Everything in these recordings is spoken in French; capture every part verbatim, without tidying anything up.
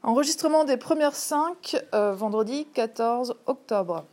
Enregistrement des premières cinq, euh, vendredi quatorze octobre.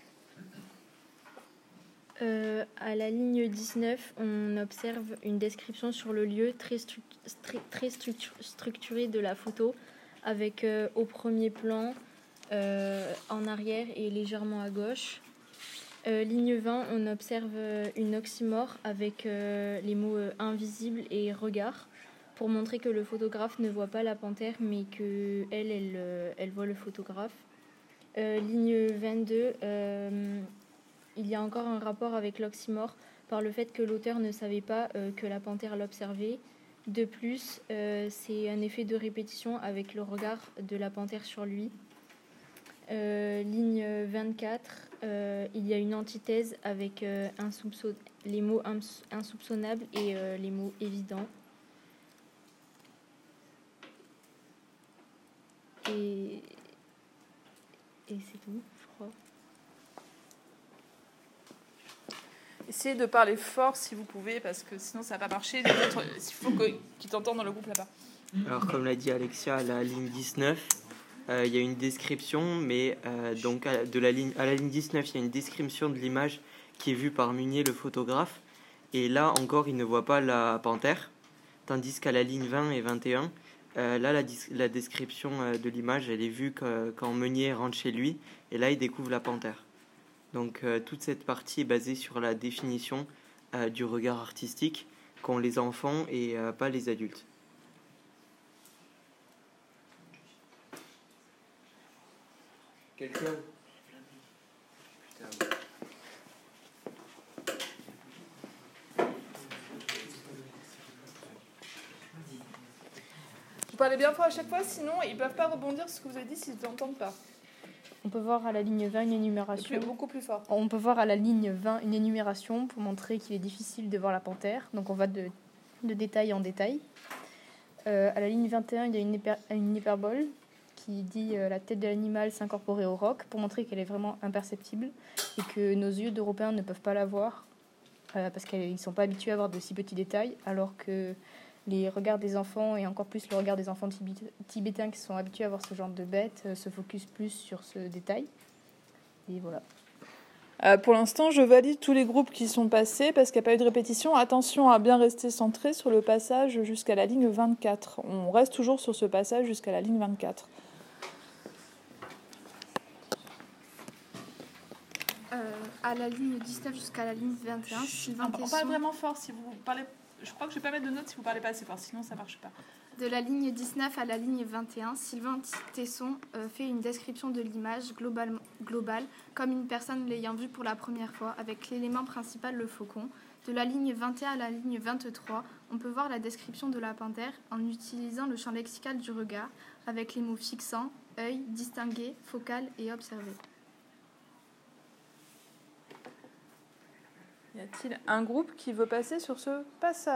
Euh, à la ligne dix-neuf, on observe une description sur le lieu très, stru- stru- très structu- structurée de la photo, avec euh, au premier plan, euh, en arrière et légèrement à gauche. Euh, ligne vingt, on observe euh, une oxymore avec euh, les mots euh, invisible et regard, pour montrer que le photographe ne voit pas la panthère, mais qu'elle, elle, euh, elle voit le photographe. Euh, ligne vingt-deux, euh, il y a encore un rapport avec l'oxymore par le fait que l'auteur ne savait pas euh, que la panthère l'observait. De plus, euh, c'est un effet de répétition avec le regard de la panthère sur lui. Euh, ligne vingt-quatre, euh, il y a une antithèse avec euh, insoupçon- les mots ins- insoupçonnables et euh, les mots évidents. Et, et c'est tout, je crois. Essayez de parler fort si vous pouvez, parce que sinon ça va pas marcher. Les autres, il faut que, qu'ils t'entendent dans le groupe là-bas. Alors, comme l'a dit Alexia, à la ligne dix-neuf, euh, il y a une description, mais euh, donc à, de la ligne, à la ligne dix-neuf, il y a une description de l'image qui est vue par Munier, le photographe. Et là encore, il ne voit pas la panthère, tandis qu'à la ligne vingt et vingt et un, euh, là, la, la description euh, de l'image, elle est vue que, quand Meunier rentre chez lui, et là, il découvre la panthère. Donc, euh, toute cette partie est basée sur la définition euh, du regard artistique qu'ont les enfants et euh, pas les adultes. Quelqu'un ? Putain. Vous parlez bien fort à chaque fois, sinon ils ne peuvent pas rebondir sur ce que vous avez dit s'ils ne t'entendent pas. On peut voir à la ligne vingt une énumération. Plus, beaucoup plus fort. On peut voir à la ligne vingt une énumération pour montrer qu'il est difficile de voir la panthère. Donc on va de, de détail en détail. Euh, à la ligne vingt et un, il y a une, hyper, une hyperbole qui dit euh, la tête de l'animal s'incorporer au roc pour montrer qu'elle est vraiment imperceptible et que nos yeux d'Européens ne peuvent pas la voir euh, parce qu'ils ne sont pas habitués à voir de si petits détails, alors que les regards des enfants, et encore plus le regard des enfants tibétains qui sont habitués à voir ce genre de bêtes, euh, se focus plus sur ce détail. Et voilà. Euh, pour l'instant, je valide tous les groupes qui sont passés parce qu'il n'y a pas eu de répétition. Attention à bien rester centré sur le passage jusqu'à la ligne vingt-quatre. On reste toujours sur ce passage jusqu'à la ligne vingt-quatre. Euh, à la ligne dix-neuf jusqu'à la ligne vingt et un, Sylvain On parle vraiment fort si vous parlez. Je crois que je vais pas mettre de notes si vous parlez pas assez fort, sinon ça marche pas. De la ligne dix-neuf à la ligne vingt et un, Sylvain Tesson euh, fait une description de l'image globale, globale comme une personne l'ayant vue pour la première fois, avec l'élément principal, le faucon. De la ligne vingt et un à la ligne vingt-trois, on peut voir la description de la panthère en utilisant le champ lexical du regard, avec les mots fixant, œil, distinguer, focal et observer. Y a-t-il un groupe qui veut passer sur ce passage ?